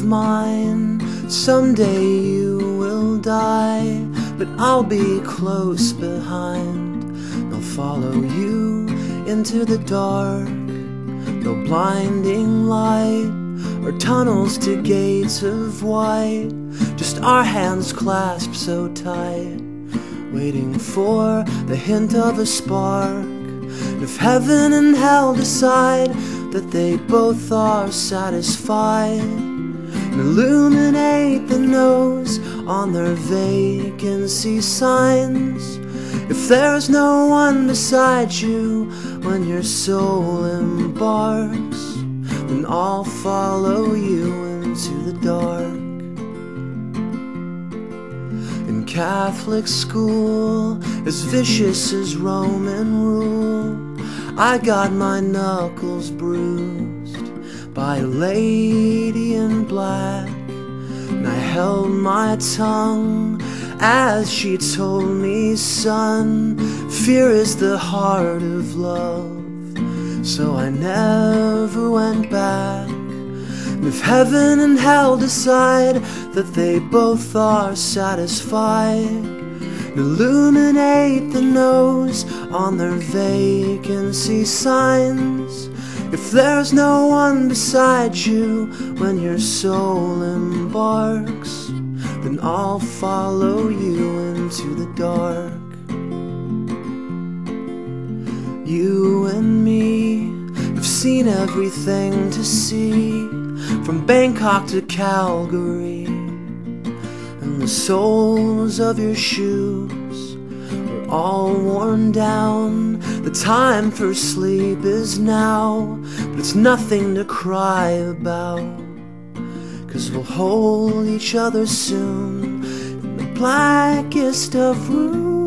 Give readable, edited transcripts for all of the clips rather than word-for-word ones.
mine. Someday you will die, but I'll be close behind. They'll follow you into the dark, no blinding light or tunnels to gates of white, just our hands clasped so tight, waiting for the hint of a spark. And if heaven and hell decide that they both are satisfied, and illuminate the nose on their vacancy signs, if there's no one beside you when your soul embarks, then I'll follow you into the dark. In Catholic school, as vicious as Roman rule, I got my knuckles bruised by a lady in black, and I held my tongue as she told me, son, fear is the heart of love. So I never went back. And if heaven and hell decide that they both are satisfied, and illuminate the nose on their vacancy signs, if there's no one beside you when your soul embarks, then I'll follow you into the dark. You and me have seen everything to see, from Bangkok to Calgary, and the soles of your shoes are all worn down. The time for sleep is now, but it's nothing to cry about, 'cause we'll hold each other soon in the blackest of rooms.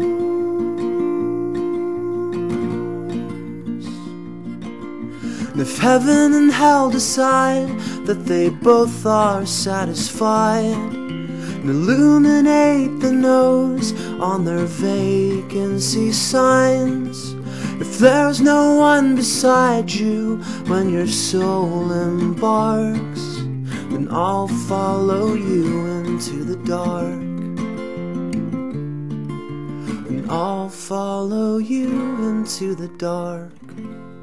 And if heaven and hell decide that they both are satisfied, and illuminate the nose on their vacancy signs, if there's no one beside you when your soul embarks, then I'll follow you into the dark. And I'll follow you into the dark.